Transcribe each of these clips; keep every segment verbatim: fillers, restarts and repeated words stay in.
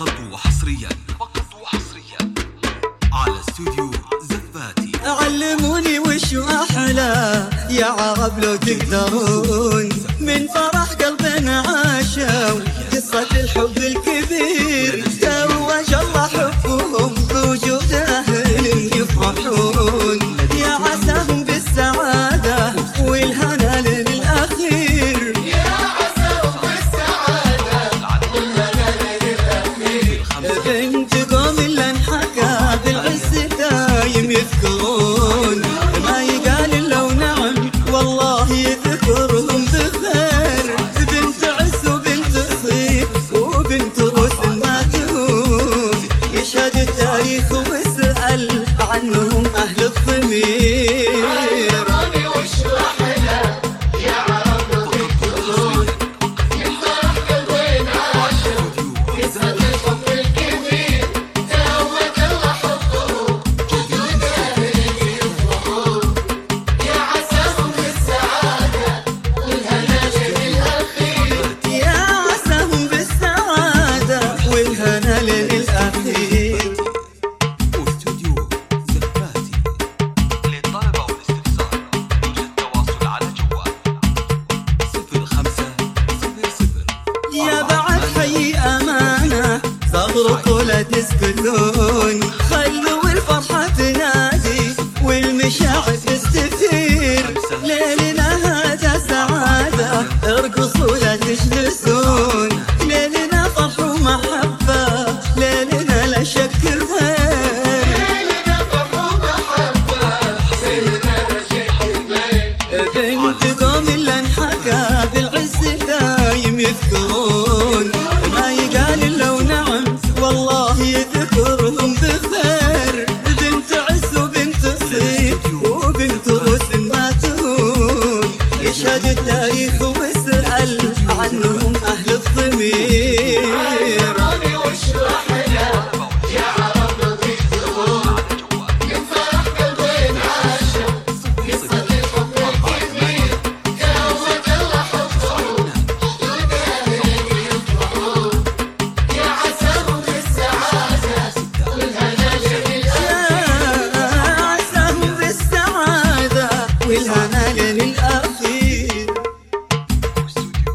فقط وحصريا فقط وحصريا على استوديو زفاتي. علموني وشو أحلى يا عرب لو تقدرون، من فرح قلبنا عاشوا قصة الحب الكبير، توج الله حبهم بوجود أهل يفرحون، يا عساهم بالسعادة والهنا للأخير، يا عساهم بالسعادة والهنا للأخير. بنت قوم اللي انحكى بالعز دايم يذكرون، ما يقال إلا ونعم والله يذكرهم بخير، بنت عز وبنت صيف وبنت رسل ما تهون، يشهد التاريخ واسأل عنهم أهل الضمير. علموني وشو أحلى يا عرب لو تقدرون، من فرح قلبنا عاشوا قصة الحب الكبير، توج الله حبهم وجود أهل يفرحون، يا عساهم بالسعادة والهنا للأخير. يا عساهم بالسعادة والهنا للأخير. واستوديو زفاتي للطلبة والاستفسار يوجد تواصل على جوال صفر خمسة صفر صفر. يا بعد حي أمانة صغركوا لا تسكتون، خلوا الفرحة تنادي والمشاعر تستثير، ليلنا هذا سعادة ارقصوا لا تجلسون، ليلنا فرح ومحبة ليلنا لا شك الخير، ليلنا فرح ومحبة ليلنا لا شك الخير. بنت قوم اللي انحكى بالعز دايم يذكرون، ما يقال إلا ونعم والله يذكرهم بخير، بنت عز وبنت صيف وبنت رسل ما تهون، يشهد التاريخ واسأل عنهم أهل الضمير. علموني وشو أحلى يا عرب لو تقدرون، من فرح قلبنا عاشوا قصة الحب الكبير، توج الله حبهم وجود أهل يفرحون، يا عساهم بالسعادة والهنا للأخير. يا عساهم بالسعادة والهنا للأخير. واستوديو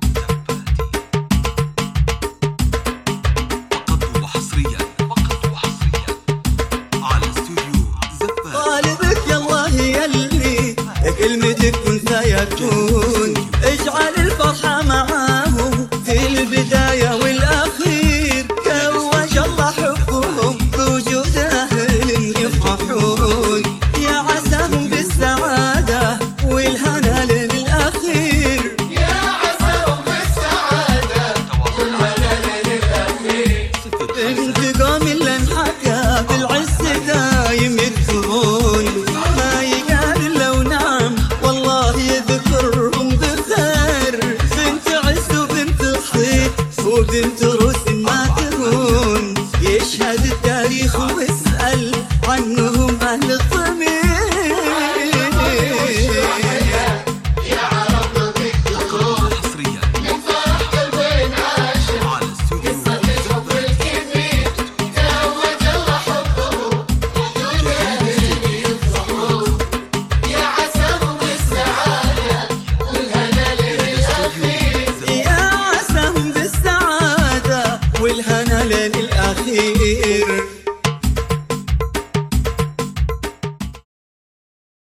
زفاتي فقط وحصريا فقط وحصريا على استوديو زفاتي. طالبك يا الله يلي كلمتك كن فيكون، اجعل الفرحة معاهم في البداية والأخير، توج الله حبهم بوجود أهل يفرحون، يا عساهم بالسعادة والهنا للأخير، يا عساهم بالسعادة والهنا للأخير. بنت قوم اللي انحكى بالعز دايم يذكرون، ما يقال إلا ونعم والله يذكرهم بخير، بنت عز وبنت صيف وبنت رسل ما تهون، يشهد التاريخ واسأل عنهم أهل الضمير. يا عرب لو تقدرون، حصريا من فرح قلبنا عاشوا على استوديو قصة الحب الكبير، توج الله حبهم وجود أهل يفرحون، يا عساهم بالسعادة والهنا للأخير. يا عساهم بالسعادة والهنا للأخير.